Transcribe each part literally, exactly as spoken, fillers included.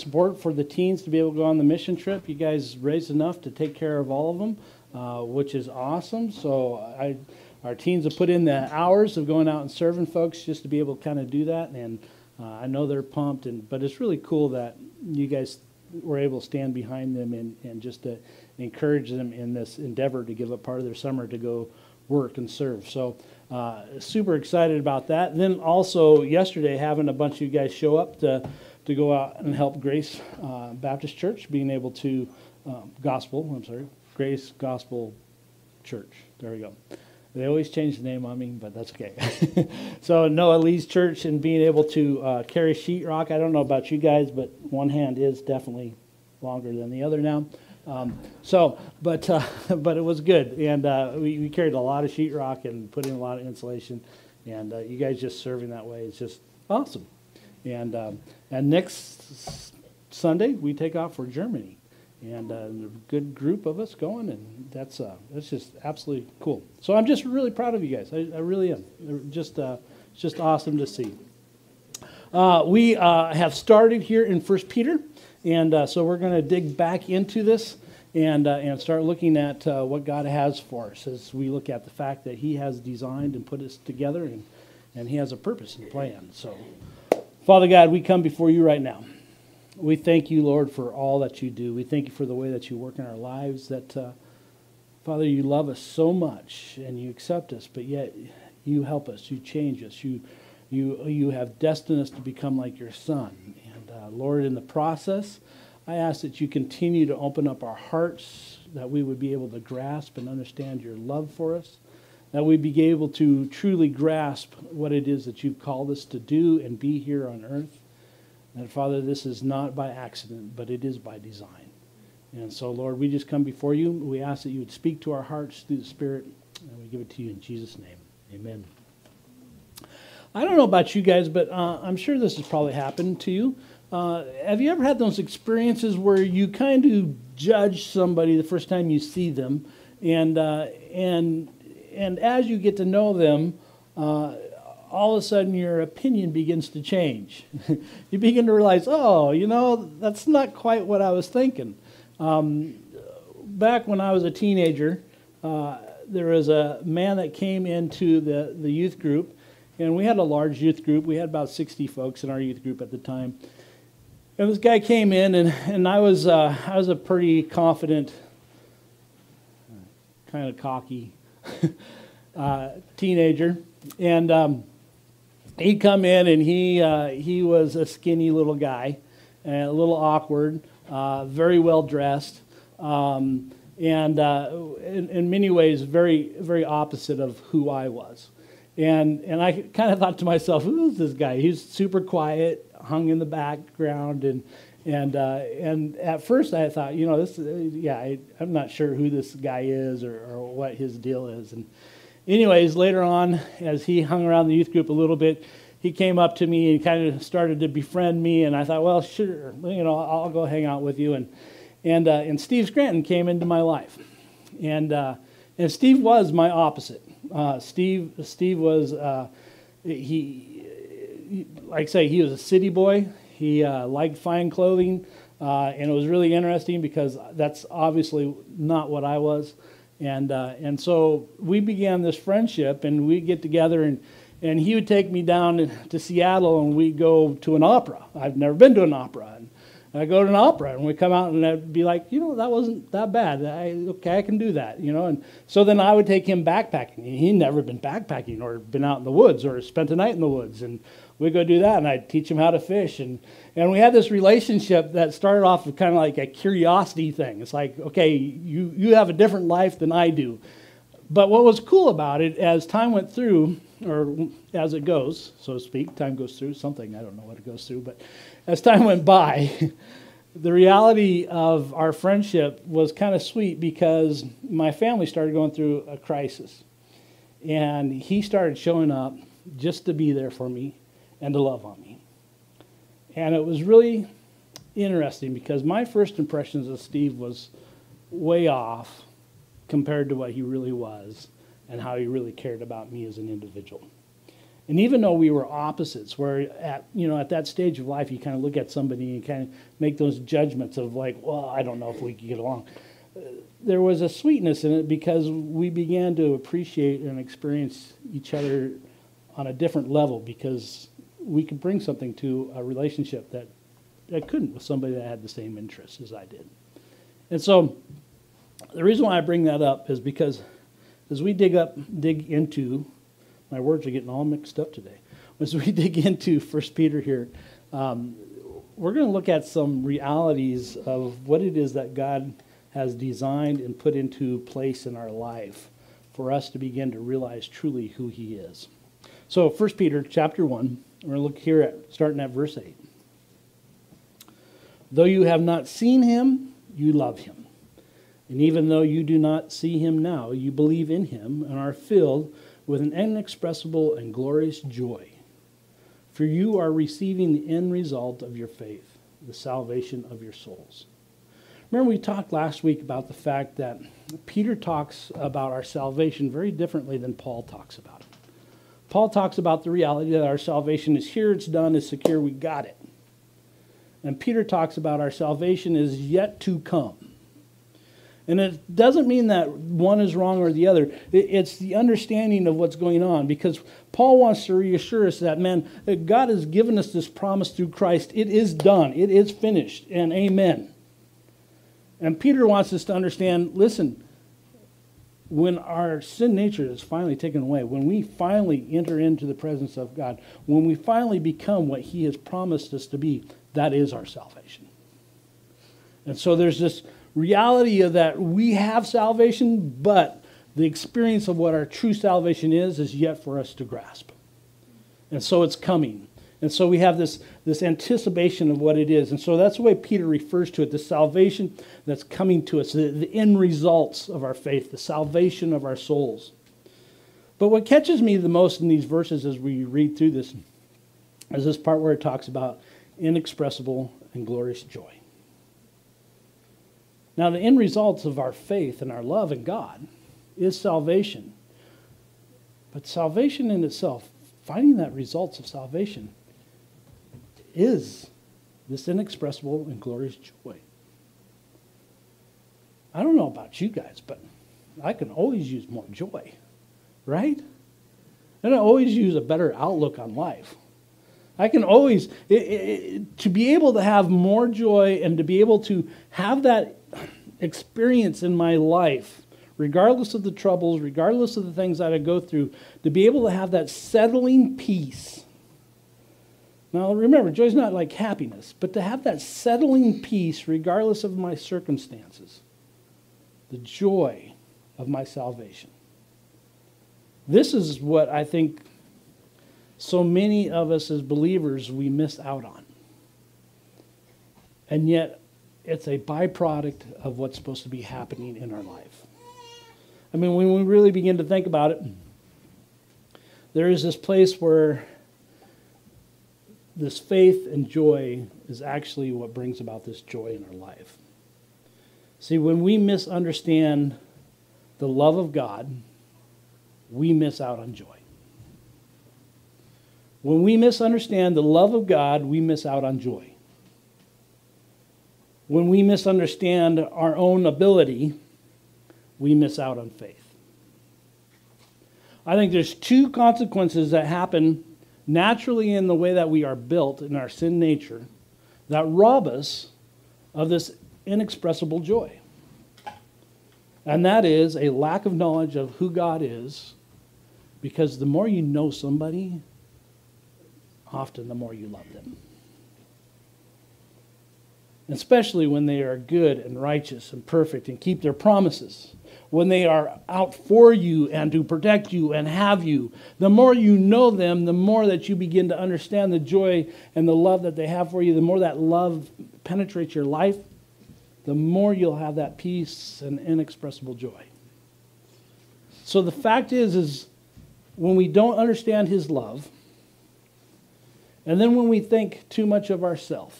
support for the teens to be able to go on the mission trip. You guys raised enough to take care of all of them, uh, which is awesome. So I, our teens have put in the hours of going out and serving folks just to be able to kind of do that. And uh, I know they're pumped, and but it's really cool that you guys were able to stand behind them and, and just to encourage them in this endeavor to give up part of their summer to go work and serve. So uh, super excited about that. And then also yesterday having a bunch of you guys show up to to go out and help Grace uh, Baptist Church, being able to, um, Gospel, I'm sorry, Grace Gospel Church. There we go. They always change the name on me, but that's okay. So Noah Lee's church, and being able to uh, carry sheetrock. I don't know about you guys, but one hand is definitely longer than the other now. Um, so, but uh, but it was good, and uh, we, we carried a lot of sheetrock and put in a lot of insulation, and uh, you guys just serving that way is just awesome. And um, and next Sunday we take off for Germany, and uh, a good group of us going, and that's uh, that's just absolutely cool. So I'm just really proud of you guys. I, I really am. Just uh, it's just awesome to see. Uh, we uh, have started here in First Peter, and uh, so we're going to dig back into this and uh, and start looking at uh, what God has for us as we look at the fact that He has designed and put us together, and and He has a purpose and plan. So. Father God, we come before you right now. We thank you, Lord, for all that you do. We thank you for the way that you work in our lives, that, uh, Father, you love us so much and you accept us, but yet you help us, you change us, you you you have destined us to become like your Son. And, uh, Lord, in the process, I ask that you continue to open up our hearts, that we would be able to grasp and understand your love for us, that we'd be able to truly grasp what it is that you've called us to do and be here on earth. And Father, this is not by accident, but it is by design. And so, Lord, we just come before you. We ask that you would speak to our hearts through the Spirit, and we give it to you in Jesus' name. Amen. I don't know about you guys, but uh, I'm sure this has probably happened to you. Uh, have you ever had those experiences where you kind of judge somebody the first time you see them, and uh, and And as you get to know them, uh, all of a sudden your opinion begins to change. You begin to realize, oh, you know, that's not quite what I was thinking. Um, back when I was a teenager, uh, there was a man that came into the, the youth group, and we had a large youth group. We had about sixty folks in our youth group at the time. And this guy came in, and, and I was uh, I was a pretty confident, kind of cocky, uh, teenager, and um, he'd come in, and he uh, he was a skinny little guy, and a little awkward, uh, very well dressed, um, and uh, in, in many ways very very opposite of who I was, and and I kind of thought to myself, who is this guy? He's super quiet, hung in the background, and. And uh, and at first I thought, you know, this, uh, yeah, I, I'm not sure who this guy is or, or what his deal is. And anyways, later on, as he hung around the youth group a little bit, he came up to me and kind of started to befriend me. And I thought, well, sure, you know, I'll go hang out with you. And and uh, and Steve Scranton came into my life, and uh, and Steve was my opposite. Uh, Steve Steve was uh, he, he, like I say, he was a city boy. He uh, liked fine clothing, uh, and it was really interesting because that's obviously not what I was. And uh, and so we began this friendship, and we'd get together, and, and he would take me down to Seattle, and we'd go to an opera. I've never been to an opera. And I'd go to an opera, and we'd come out, and I'd be like, you know, that wasn't that bad. I, okay, I can do that, you know. And so then I would take him backpacking. He'd never been backpacking or been out in the woods or spent a night in the woods. And we'd go do that, and I'd teach him how to fish. And, and we had this relationship that started off with kind of like a curiosity thing. It's like, okay, you, you have a different life than I do. But what was cool about it, as time went through, or as it goes, so to speak, time goes through something, I don't know what it goes through, but as time went by, the reality of our friendship was kind of sweet because my family started going through a crisis. And he started showing up just to be there for me and to love on me. And it was really interesting because my first impressions of Steve was way off compared to what he really was and how he really cared about me as an individual. And even though we were opposites, where at, you know, at that stage of life, you kind of look at somebody and kind of make those judgments of like, well, I don't know if we can get along. Uh, there was a sweetness in it because we began to appreciate and experience each other on a different level because we could bring something to a relationship that I couldn't with somebody that had the same interests as I did. And so the reason why I bring that up is because as we dig up, dig into, my words are getting all mixed up today. As we dig into First Peter here, um, we're going to look at some realities of what it is that God has designed and put into place in our life for us to begin to realize truly who he is. So First Peter chapter one, we're going to look here at starting at verse eight. Though you have not seen him, you love him. And even though you do not see him now, you believe in him and are filled with an inexpressible and glorious joy. For you are receiving the end result of your faith, the salvation of your souls. Remember we talked last week about the fact that Peter talks about our salvation very differently than Paul talks about it. Paul talks about the reality that our salvation is here, it's done, it's secure, we got it. And Peter talks about our salvation is yet to come. And it doesn't mean that one is wrong or the other. It's the understanding of what's going on. Because Paul wants to reassure us that, man, that God has given us this promise through Christ. It is done. It is finished. And amen. And Peter wants us to understand, listen, when our sin nature is finally taken away, when we finally enter into the presence of God, when we finally become what he has promised us to be, that is our salvation. And so there's this reality of that we have salvation, but the experience of what our true salvation is is yet for us to grasp. And so it's coming. And so we have this, this anticipation of what it is. And so that's the way Peter refers to it, the salvation that's coming to us, the, the end results of our faith, the salvation of our souls. But what catches me the most in these verses as we read through this is this part where it talks about inexpressible and glorious joy. Now, the end results of our faith and our love in God is salvation. But salvation in itself, finding that results of salvation, is this inexpressible and glorious joy. I don't know about you guys, but I can always use more joy, right? And I always use a better outlook on life. I can always, it, it, to be able to have more joy and to be able to have that experience in my life, regardless of the troubles, regardless of the things that I go through, to be able to have that settling peace. Now remember, joy's not like happiness, but to have that settling peace regardless of my circumstances, the joy of my salvation. This is what I think so many of us as believers we miss out on. And yet, it's a byproduct of what's supposed to be happening in our life. I mean, when we really begin to think about it, there is this place where this faith and joy is actually what brings about this joy in our life. See, when we misunderstand the love of God, we miss out on joy. When we misunderstand the love of God, we miss out on joy. When we misunderstand our own ability, we miss out on faith. I think there's two consequences that happen naturally in the way that we are built in our sin nature that rob us of this inexpressible joy. And that is a lack of knowledge of who God is, because the more you know somebody, often the more you love them. Especially when they are good and righteous and perfect and keep their promises. When they are out for you and to protect you and have you. The more you know them, the more that you begin to understand the joy and the love that they have for you. The more that love penetrates your life, the more you'll have that peace and inexpressible joy. So the fact is, is when we don't understand his love, and then when we think too much of ourselves,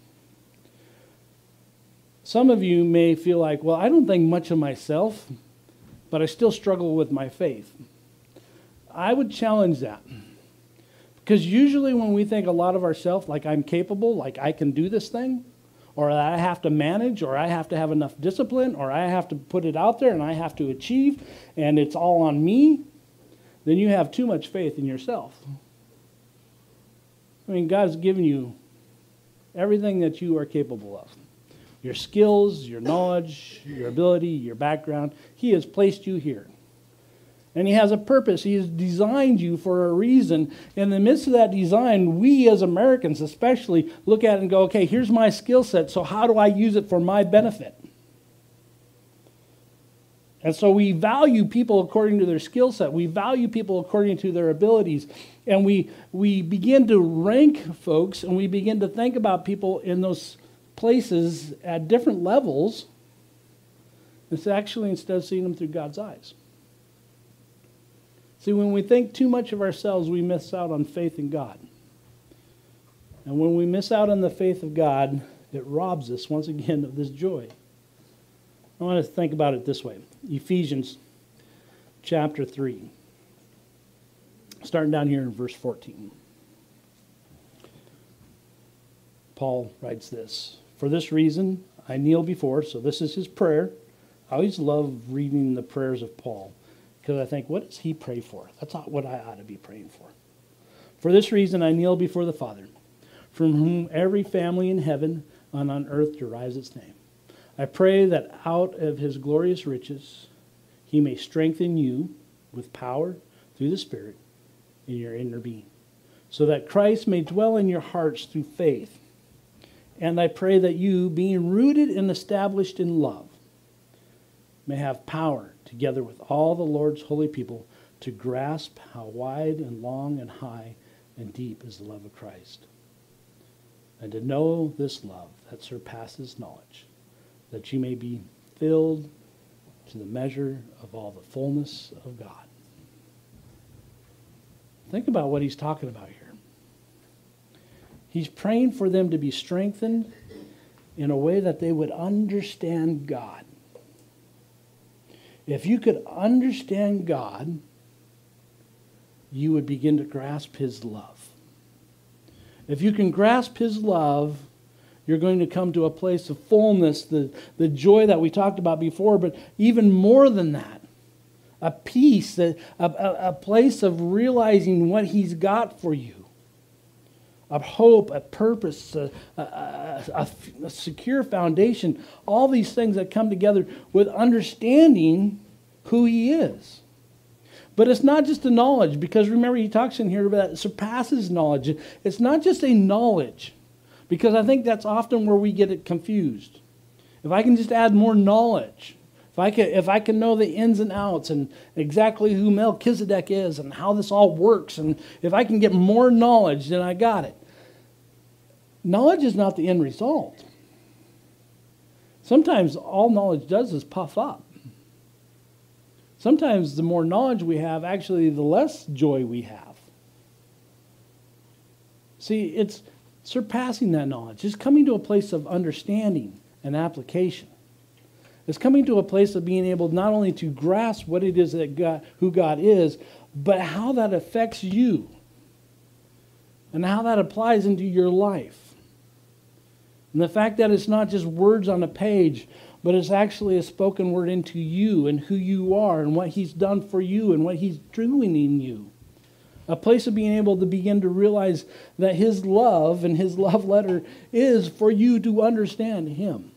some of you may feel like, well, I don't think much of myself, but I still struggle with my faith. I would challenge that. Because usually when we think a lot of ourselves, like I'm capable, like I can do this thing, or that I have to manage, or I have to have enough discipline, or I have to put it out there and I have to achieve, and it's all on me, then you have too much faith in yourself. I mean, God's given you everything that you are capable of. Your skills, your knowledge, your ability, your background. He has placed you here. And he has a purpose. He has designed you for a reason. In the midst of that design, we as Americans especially look at it and go, okay, here's my skill set, so how do I use it for my benefit? And so we value people according to their skill set. We value people according to their abilities. And we, we begin to rank folks, and we begin to think about people in those places at different levels. It's actually instead of seeing them through God's eyes. See, when we think too much of ourselves, we miss out on faith in God. And when we miss out on the faith of God, it robs us, once again, of this joy. I want to think about it this way. Ephesians chapter three. Starting down here in verse fourteen. Paul writes this. For this reason, I kneel before, so this is his prayer. I always love reading the prayers of Paul, because I think, what does he pray for? That's not what I ought to be praying for. For this reason, I kneel before the Father, from whom every family in heaven and on earth derives its name. I pray that out of his glorious riches, he may strengthen you with power through the Spirit in your inner being, so that Christ may dwell in your hearts through faith. And I pray that you, being rooted and established in love, may have power, together with all the Lord's holy people, to grasp how wide and long and high and deep is the love of Christ, and to know this love that surpasses knowledge, that you may be filled to the measure of all the fullness of God. Think about what he's talking about here. He's praying for them to be strengthened in a way that they would understand God. If you could understand God, you would begin to grasp his love. If you can grasp his love, you're going to come to a place of fullness, the, the joy that we talked about before, but even more than that, a peace, a, a, a place of realizing what he's got for you. A hope, a purpose, a, a, a, a secure foundation, all these things that come together with understanding who he is. But it's not just a knowledge, because remember he talks in here about it surpasses knowledge. It's not just a knowledge, because I think that's often where we get it confused. If I can just add more knowledge, if I can, if I can know the ins and outs and exactly who Melchizedek is and how this all works, and if I can get more knowledge, then I got it. Knowledge is not the end result. Sometimes all knowledge does is puff up. Sometimes the more knowledge we have, actually the less joy we have. See, it's surpassing that knowledge. It's coming to a place of understanding and application. It's coming to a place of being able not only to grasp what it is that God, who God is, but how that affects you and how that applies into your life. And the fact that it's not just words on a page, but it's actually a spoken word into you and who you are and what he's done for you and what he's doing in you. A place of being able to begin to realize that his love and his love letter is for you to understand him.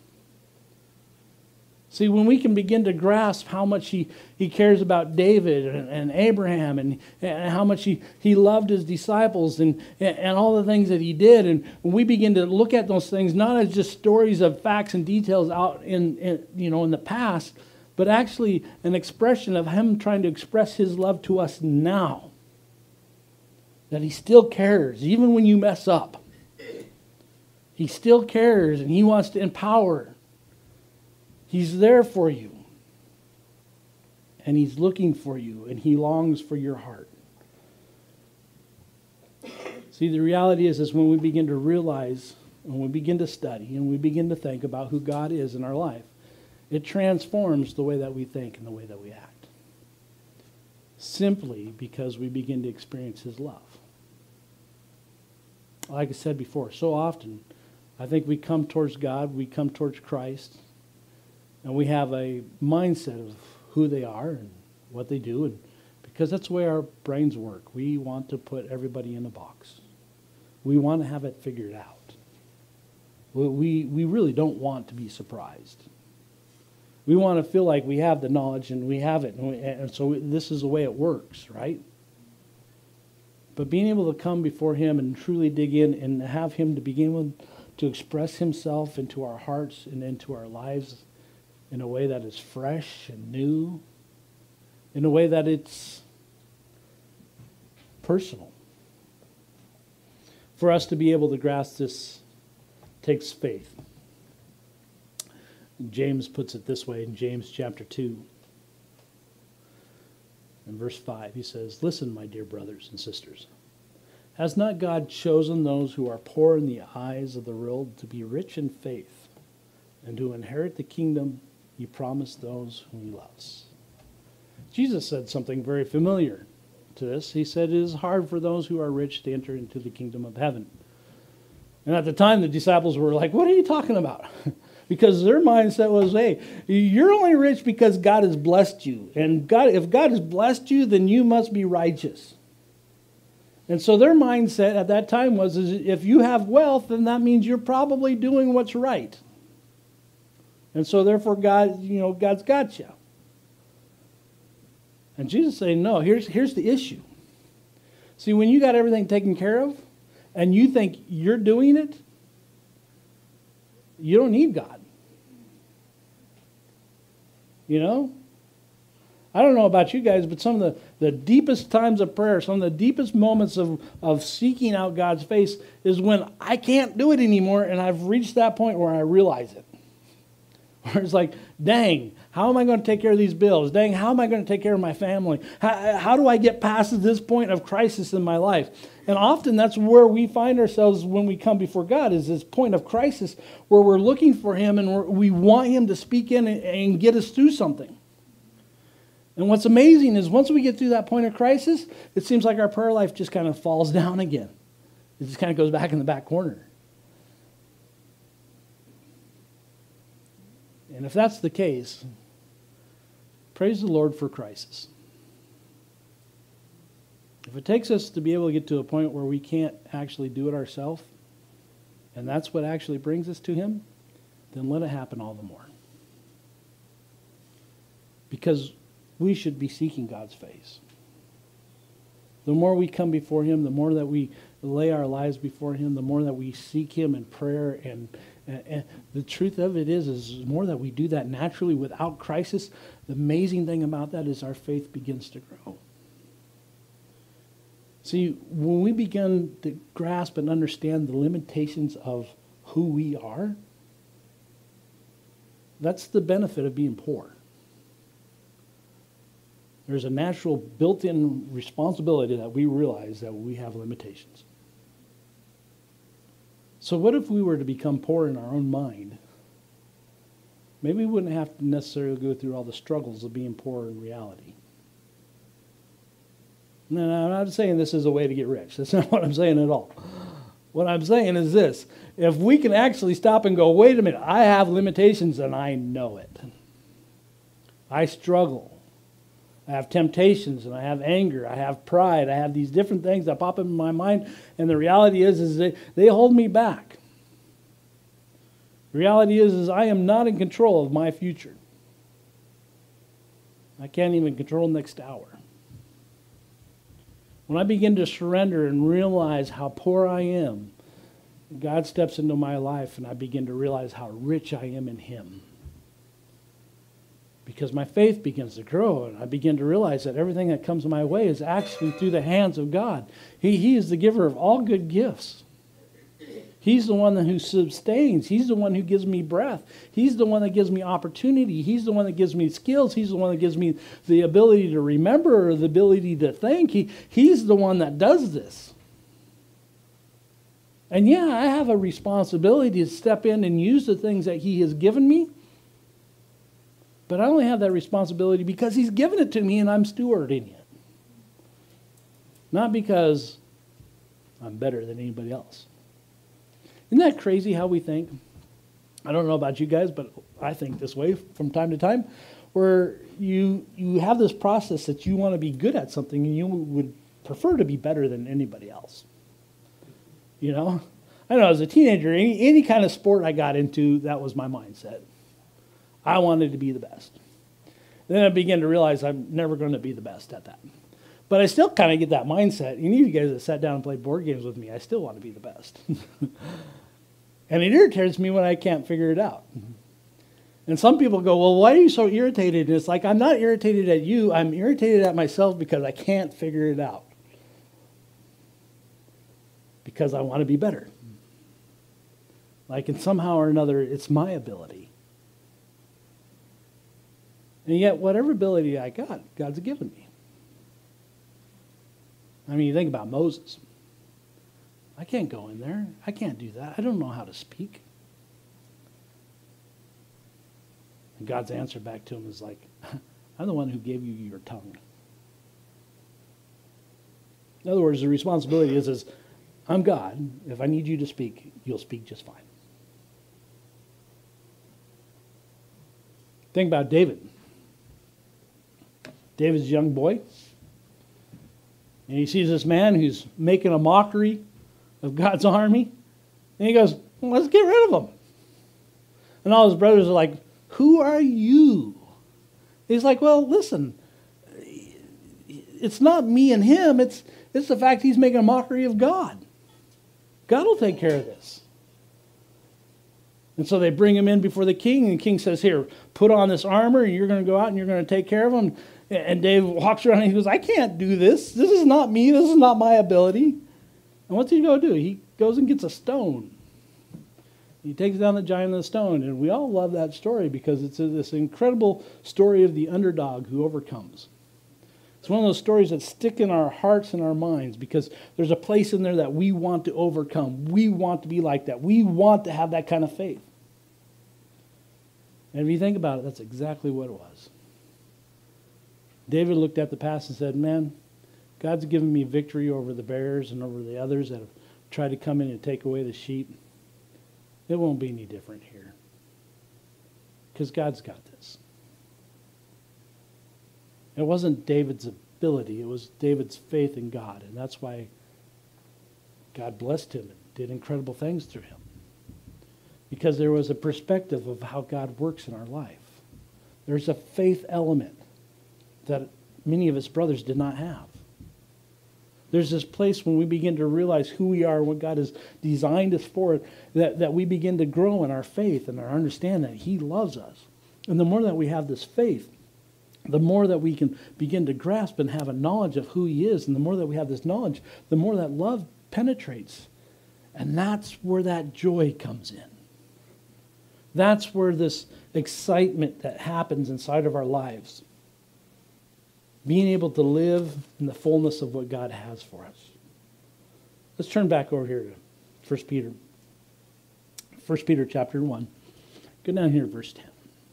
See, when we can begin to grasp how much he, he cares about David and, and Abraham and, and how much he, he loved his disciples and, and all the things that he did, and when we begin to look at those things not as just stories of facts and details out in, in you know in the past, but actually an expression of him trying to express his love to us now. That he still cares, even when you mess up. He still cares, and he wants to empower. He's there for you. And he's looking for you, and he longs for your heart. See, the reality is, is when we begin to realize, when we begin to study, and we begin to think about who God is in our life, it transforms the way that we think and the way that we act. Simply because we begin to experience his love. like I said before, so often I think we come towards God, we come towards Christ, and we have a mindset of who they are and what they do, and because that's the way our brains work. We want to put everybody in a box. We want to have it figured out. We, we really don't want to be surprised. We want to feel like we have the knowledge and we have it, and, we, and so this is the way it works, right? But being able to come before Him and truly dig in and have Him to begin with, to express Himself into our hearts and into our lives in a way that is fresh and new, in a way that it's personal. For us to be able to grasp this takes faith. James puts it this way in James chapter two. In verse five, he says, "Listen, my dear brothers and sisters. Has not God chosen those who are poor in the eyes of the world to be rich in faith and to inherit the kingdom He promised those whom He loves?" Jesus said something very familiar to this. He said, "It is hard for those who are rich to enter into the kingdom of heaven." And at the time, the disciples were like, "What are you talking about?" Because their mindset was, hey, you're only rich because God has blessed you. And God, if God has blessed you, then you must be righteous. And so their mindset at that time was, is if you have wealth, then that means you're probably doing what's right. And so therefore God, you know, God's got you. And Jesus is saying, no, here's, here's the issue. See, when you got everything taken care of, and you think you're doing it, you don't need God. You know? I don't know about you guys, but some of the, the deepest times of prayer, some of the deepest moments of, of seeking out God's face is when I can't do it anymore, and I've reached that point where I realize it. Where it's like, dang, how am I going to take care of these bills? Dang, how am I going to take care of my family? How, how do I get past this point of crisis in my life? And often that's where we find ourselves when we come before God, is this point of crisis where we're looking for Him and we're, we want Him to speak in and, and get us through something. And what's amazing is once we get through that point of crisis, it seems like our prayer life just kind of falls down again. It just kind of goes back in the back corner. And if that's the case, praise the Lord for crisis. If it takes us to be able to get to a point where we can't actually do it ourselves, and that's what actually brings us to Him, then let it happen all the more. Because we should be seeking God's face. The more we come before Him, the more that we lay our lives before Him, the more that we seek Him in prayer. And, and, and the truth of it is, is the more that we do that naturally without crisis, the amazing thing about that is our faith begins to grow. See, when we begin to grasp and understand the limitations of who we are, that's the benefit of being poor. There's a natural built-in responsibility that we realize that we have limitations. So what if we were to become poor in our own mind? Maybe we wouldn't have to necessarily go through all the struggles of being poor in reality. No, I'm not saying this is a way to get rich. That's not what I'm saying at all. What I'm saying is this. If we can actually stop and go, wait a minute, I have limitations and I know it. I struggle. I have temptations and I have anger. I have pride. I have these different things that pop up in my mind. And the reality is, is they, they hold me back. The reality is, is I am not in control of my future. I can't even control next hour. When I begin to surrender and realize how poor I am, God steps into my life and I begin to realize how rich I am in Him. Because my faith begins to grow and I begin to realize that everything that comes my way is actually through the hands of God. He, he is the giver of all good gifts. He's the one who sustains. He's the one who gives me breath. He's the one that gives me opportunity. He's the one that gives me skills. He's the one that gives me the ability to remember or the ability to think. He, he's the one that does this. And yeah, I have a responsibility to step in and use the things that He has given me. But I only have that responsibility because He's given it to me and I'm stewarding it. Not because I'm better than anybody else. Isn't that crazy how we think? I don't know about you guys, but I think this way from time to time, where you you have this process that you want to be good at something and you would prefer to be better than anybody else. You know? I don't know, as a teenager, any, any kind of sport I got into, that was my mindset. I wanted to be the best. Then I began to realize I'm never going to be the best at that. But I still kind of get that mindset. Any of you guys that sat down and played board games with me, I still want to be the best. And it irritates me when I can't figure it out. And some people go, well, why are you so irritated? And it's like, I'm not irritated at you. I'm irritated at myself because I can't figure it out. Because I want to be better. Like, and somehow or another, it's my ability. And yet, whatever ability I got, God's given me. I mean, you think about Moses. I can't go in there. I can't do that. I don't know how to speak. And God's answer back to him is like, I'm the one who gave you your tongue. In other words, the responsibility is, is I'm God. If I need you to speak, you'll speak just fine. Think about David. David's a young boy. And he sees this man who's making a mockery of God's army. And he goes, well, let's get rid of him. And all his brothers are like, who are you? He's like, well, listen, it's not me and him. It's, it's the fact he's making a mockery of God. God will take care of this. And so they bring him in before the king, and the king says, here, put on this armor, and you're going to go out and you're going to take care of him. And David walks around and he goes, I can't do this. This is not me. This is not my ability. And what's he going to do? He goes and gets a stone. He takes down the giant of the stone. And we all love that story because it's a, this incredible story of the underdog who overcomes. It's one of those stories that stick in our hearts and our minds because there's a place in there that we want to overcome. We want to be like that. We want to have that kind of faith. And if you think about it, that's exactly what it was. David looked at the past and said, man, God's given me victory over the bears and over the others that have tried to come in and take away the sheep. It won't be any different here. Because God's got this. It wasn't David's ability. It was David's faith in God. And that's why God blessed him and did incredible things through him. Because there was a perspective of how God works in our life. There's a faith element that many of his brothers did not have. There's this place when we begin to realize who we are, what God has designed us for, that, that we begin to grow in our faith and our understanding that he loves us. And the more that we have this faith, the more that we can begin to grasp and have a knowledge of who he is. And the more that we have this knowledge, the more that love penetrates. And that's where that joy comes in. That's where this excitement that happens inside of our lives. Being able to live in the fullness of what God has for us. Let's turn back over here to First Peter. First Peter chapter one. Go down here to verse ten.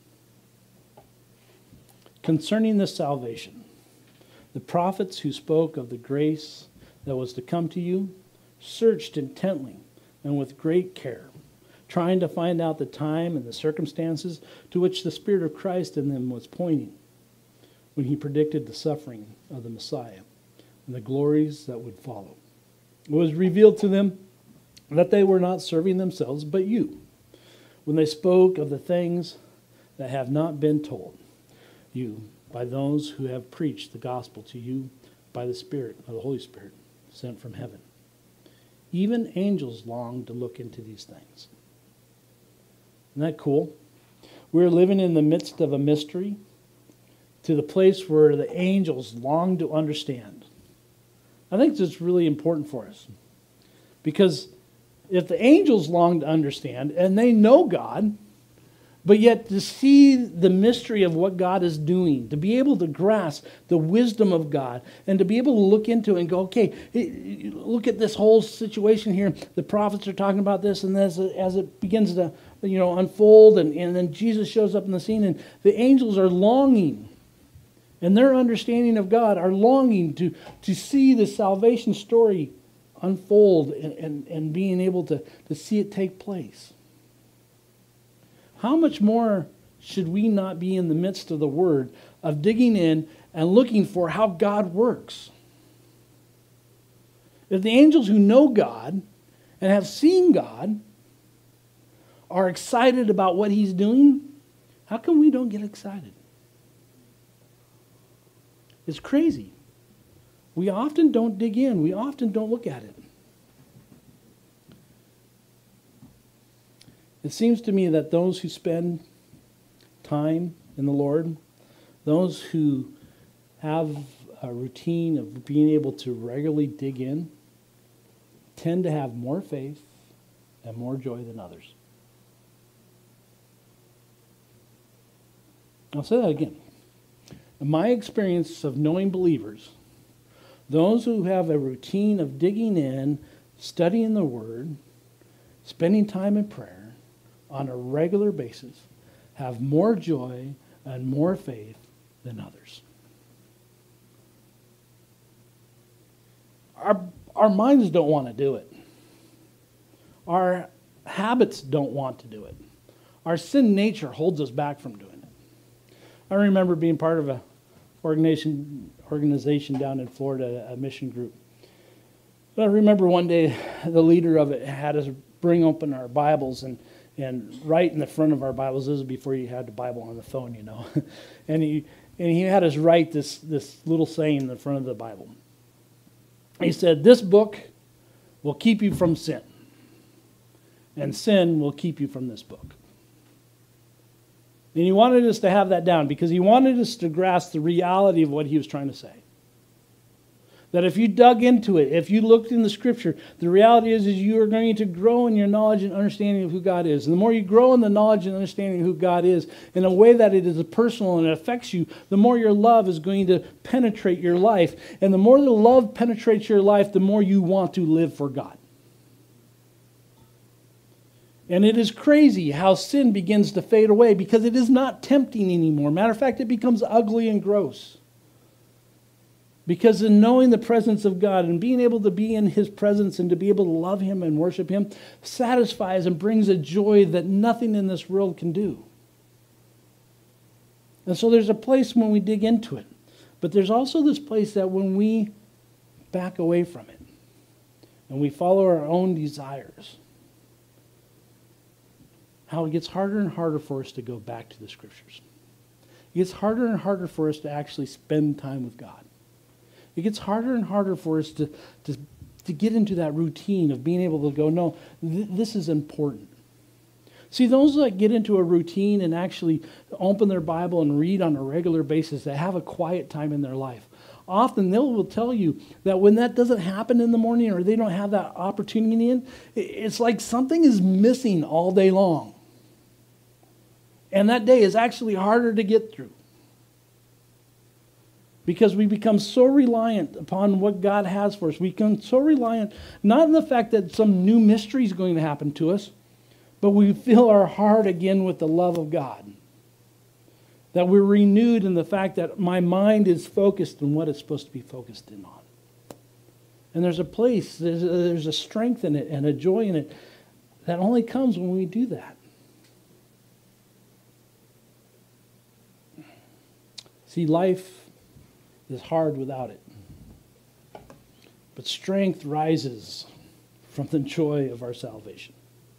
Concerning this salvation, the prophets who spoke of the grace that was to come to you searched intently and with great care, trying to find out the time and the circumstances to which the Spirit of Christ in them was pointing, when he predicted the suffering of the Messiah and the glories that would follow. It was revealed to them that they were not serving themselves, but you, when they spoke of the things that have not been told you by those who have preached the gospel to you by the Spirit of the Holy Spirit sent from heaven. Even angels long to look into these things. Isn't that cool? We're living in the midst of a mystery, to the place where the angels long to understand. I think this is really important for us. Because if the angels long to understand, and they know God, but yet to see the mystery of what God is doing, to be able to grasp the wisdom of God, and to be able to look into it and go, okay, look at this whole situation here. The prophets are talking about this, and as it, as it begins to you know, unfold, and, and then Jesus shows up in the scene, and the angels are longing. And their understanding of God are longing to, to see the salvation story unfold and, and, and being able to, to see it take place. How much more should we not be in the midst of the Word, of digging in and looking for how God works? If the angels who know God and have seen God are excited about what He's doing, how come we don't get excited? It's crazy. We often don't dig in. We often don't look at it. It seems to me that those who spend time in the Lord, those who have a routine of being able to regularly dig in, tend to have more faith and more joy than others. I'll say that again. In my experience of knowing believers, those who have a routine of digging in, studying the Word, spending time in prayer on a regular basis, have more joy and more faith than others. Our, our minds don't want to do it. Our habits don't want to do it. Our sin nature holds us back from doing it. I remember being part of a organization organization down in Florida, a mission group. But I remember one day the leader of it had us bring open our Bibles and and right in the front of our Bibles, this is before you had the Bible on the phone, you know. and he and he had us write this this little saying in the front of the Bible. He said, "This book will keep you from sin, and sin will keep you from this book." And he wanted us to have that down because he wanted us to grasp the reality of what he was trying to say. That if you dug into it, if you looked in the Scripture, the reality is, is you are going to grow in your knowledge and understanding of who God is. And the more you grow in the knowledge and understanding of who God is, in a way that it is personal and it affects you, the more your love is going to penetrate your life. And the more the love penetrates your life, the more you want to live for God. And it is crazy how sin begins to fade away because it is not tempting anymore. Matter of fact, it becomes ugly and gross. Because in knowing the presence of God and being able to be in His presence and to be able to love Him and worship Him satisfies and brings a joy that nothing in this world can do. And so there's a place when we dig into it. But there's also this place that when we back away from it and we follow our own desires, how it gets harder and harder for us to go back to the Scriptures. It gets harder and harder for us to actually spend time with God. It gets harder and harder for us to, to, to get into that routine of being able to go, no, th- this is important. See, those that get into a routine and actually open their Bible and read on a regular basis, that have a quiet time in their life, often they will tell you that when that doesn't happen in the morning or they don't have that opportunity in, it's like something is missing all day long. And that day is actually harder to get through. Because we become so reliant upon what God has for us. We become so reliant, not in the fact that some new mystery is going to happen to us, but we fill our heart again with the love of God. That we're renewed in the fact that my mind is focused on what it's supposed to be focused in on. And there's a place, there's a, there's a strength in it and a joy in it that only comes when we do that. See, life is hard without it. But strength rises from the joy of our salvation.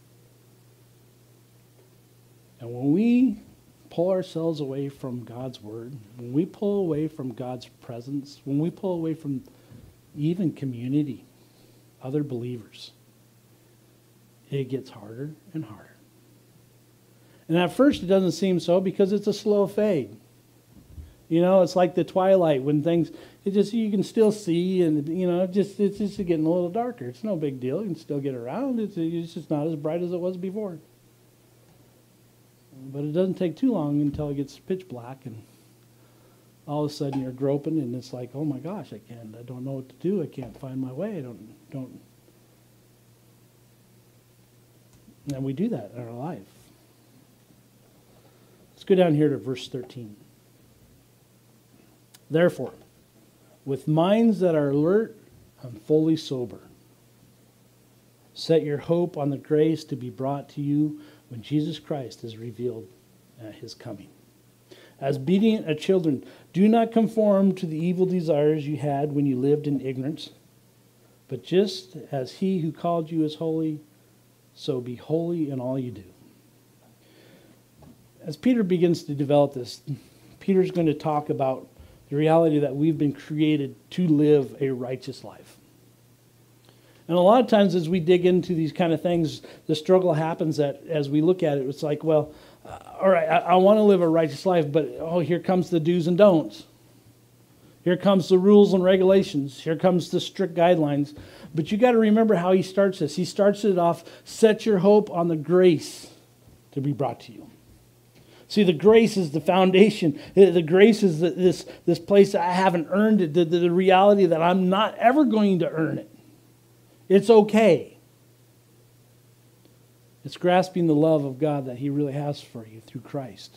And when we pull ourselves away from God's Word, when we pull away from God's presence, when we pull away from even community, other believers, it gets harder and harder. And at first it doesn't seem so because it's a slow fade. You know, it's like the twilight when things, it just, you can still see and, you know, just it's just getting a little darker. It's no big deal. You can still get around. It's, it's just not as bright as it was before. But it doesn't take too long until it gets pitch black and all of a sudden you're groping and it's like, oh my gosh, I can't, I don't know what to do. I can't find my way. I don't, don't. And we do that in our life. Let's go down here to verse thirteen. Therefore, with minds that are alert and fully sober, Set your hope on the grace to be brought to you when Jesus Christ is revealed at his coming. As obedient children, do not conform to the evil desires you had when you lived in ignorance, but just as he who called you is holy, so be holy in all you do. As Peter begins to develop this, Peter's going to talk about the reality that we've been created to live a righteous life. And a lot of times as we dig into these kind of things, the struggle happens that as we look at it, it's like, well, uh, all right, I, I want to live a righteous life, but oh, here comes the do's and don'ts. Here comes the rules and regulations. Here comes the strict guidelines. But you got to remember how he starts this. He starts it off, set your hope on the grace to be brought to you. See, the grace is the foundation. The grace is this, this place that I haven't earned it, the, the reality that I'm not ever going to earn it. It's okay. It's grasping the love of God that he really has for you through Christ.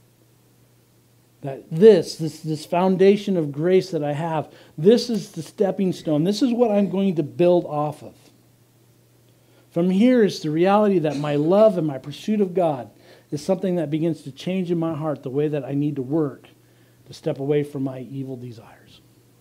That this, this, this foundation of grace that I have, this is the stepping stone. This is what I'm going to build off of. From here is the reality that my love and my pursuit of God is something that begins to change in my heart the way that I need to work to step away from my evil desires.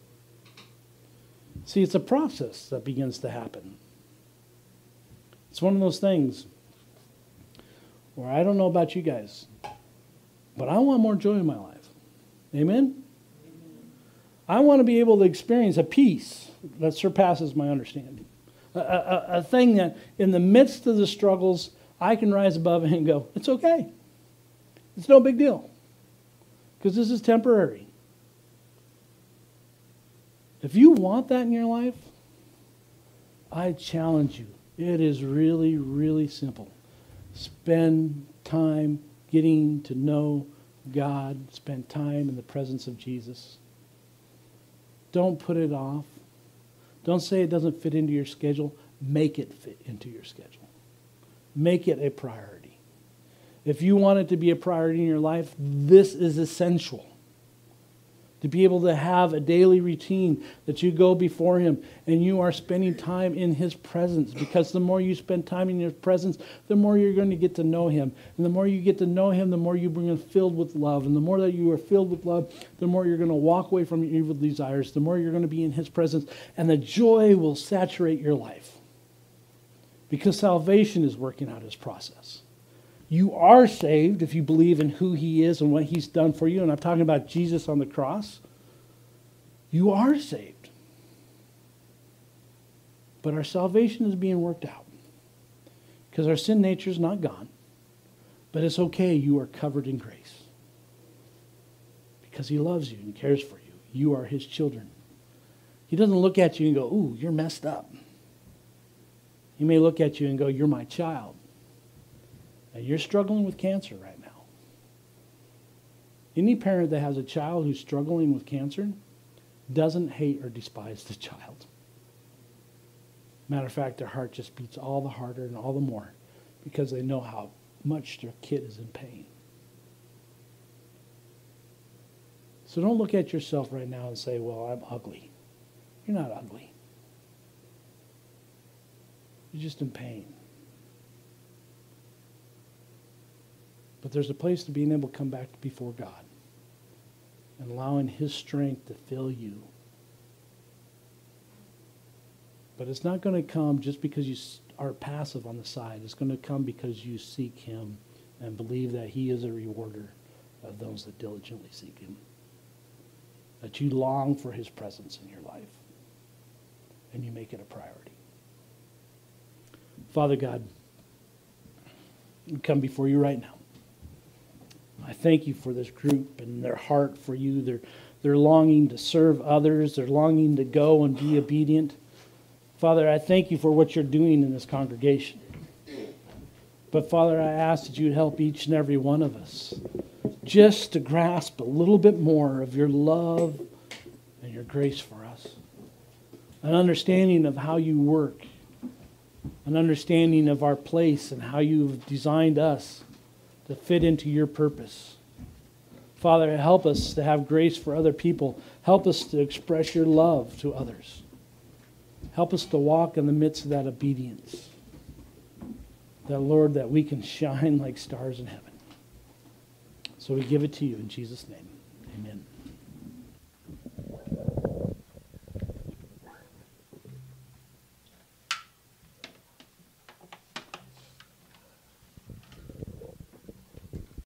See, it's a process that begins to happen. It's one of those things where I don't know about you guys, but I want more joy in my life. Amen? Amen. I want to be able to experience a peace that surpasses my understanding. A, a, a thing that in the midst of the struggles, I can rise above it and go, it's okay. It's no big deal. Because this is temporary. If you want that in your life, I challenge you. It is really, really simple. Spend time getting to know God. Spend time in the presence of Jesus. Don't put it off. Don't say it doesn't fit into your schedule. Make it fit into your schedule. Make it a priority. If you want it to be a priority in your life, this is essential. To be able to have a daily routine that you go before him and you are spending time in his presence. Because the more you spend time in his presence, the more you're going to get to know him. And the more you get to know him, the more you bring filled with love. And the more that you are filled with love, the more you're going to walk away from your evil desires. The more you're going to be in his presence. And the joy will saturate your life. Because salvation is working out his process. You are saved if you believe in who he is and what he's done for you. And I'm talking about Jesus on the cross. You are saved. But our salvation is being worked out. Because our sin nature is not gone. But it's okay. You are covered in grace. Because he loves you and cares for you. You are his children. He doesn't look at you and go, ooh, you're messed up. He may look at you and go, you're my child. And you're struggling with cancer right now. Any parent that has a child who's struggling with cancer doesn't hate or despise the child. Matter of fact, their heart just beats all the harder and all the more because they know how much their kid is in pain. So don't look at yourself right now and say, well, I'm ugly. You're not ugly. You're just in pain. But there's a place to being able to come back before God and allowing his strength to fill you. But it's not going to come just because you are passive on the side. It's going to come because you seek him and believe that he is a rewarder of those that diligently seek him. That you long for his presence in your life and you make it a priority. Father God, we come before you right now. I thank you for this group and their heart for you. They're, they're longing to serve others. They're longing to go and be obedient. Father, I thank you for what you're doing in this congregation. But Father, I ask that you'd help each and every one of us just to grasp a little bit more of your love and your grace for us. An understanding of how you work. An understanding of our place and how you've designed us to fit into your purpose. Father, help us to have grace for other people. Help us to express your love to others. Help us to walk in the midst of that obedience. that, Lord, that we can shine like stars in heaven. So we give it to you in Jesus' name. Amen.